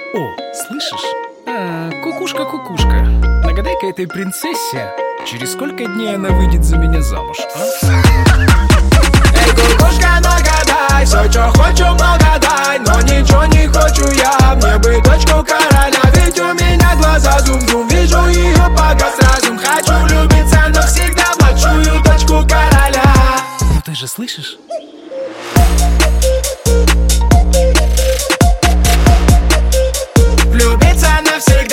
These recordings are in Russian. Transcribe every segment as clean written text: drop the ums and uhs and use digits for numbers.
О, слышишь? Кукушка, кукушка, нагадай-ка этой принцессе, через сколько дней она выйдет за меня замуж, а? Эй, кукушка, нагадай, все, что хочу, много дай, но ничего не хочу я, мне бы дочку короля, ведь у меня глаза зум-зум, вижу ее погас разум, хочу влюбиться навсегда в младшую дочку короля. Ну ты же слышишь? Влюбиться навсегда.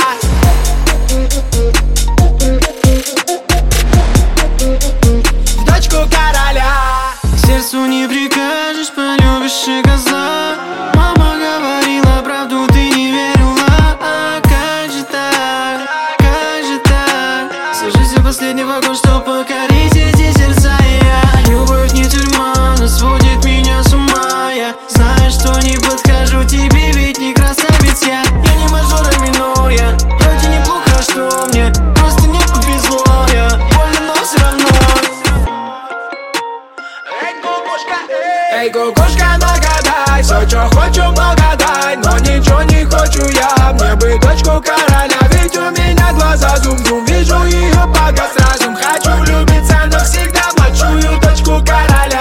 В дочку короля. Сердцу не прикажешь, полюбишь и козла. Мама говорила правду, ты не верила. А как же так, как же так? Сажусь в последний вагон, чтоб покорить эти сердца. Любовь не тюрьма, но сводит меня с ума. Я знаю, что не подхожу тебе, ведь не красавец я. Я не мажор, а минуя. Вроде неплохо, что мне просто не повезло. Я больно, но все равно. Эй, кукушка, нагадай, все, что хочу, много дай, но ничего не хочу я, мне бы дочку короля, ведь у меня глаза зум-зум, вижу ее погас разум, хочу влюбиться навсегда в младшую дочку короля.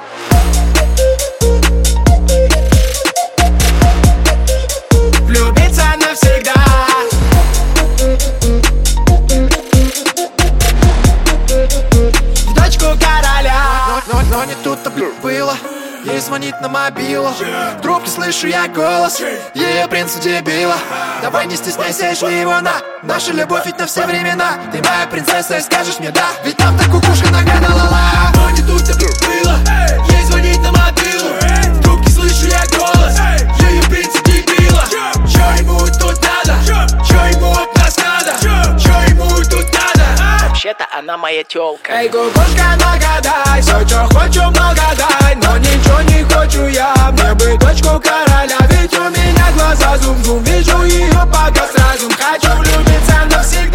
Влюбиться навсегда. В дочку короля. Но не тут-то было. Ей звонит на мобилу. В трубке слышу я голос ее принца дебила. Давай не стесняйся, шли его на. Наша любовь ведь на все времена. Ты моя принцесса и скажешь мне да. Ведь там так кукушка нагадала. Но не тут-то было. Ей звонит на мобилу. В трубке слышу я голос ее принца дебила. Чё ему тут надо? Чё ему от нас надо? Чё ему тут надо? Вообще-то она моя тёлка. Эй, кукушка, нагадай, все, что хочу, много дай, но ничего не хочу я, мне бы дочку короля, ведь у меня глаза зум-зум, вижу ее погас разум, хочу влюбиться навсегда.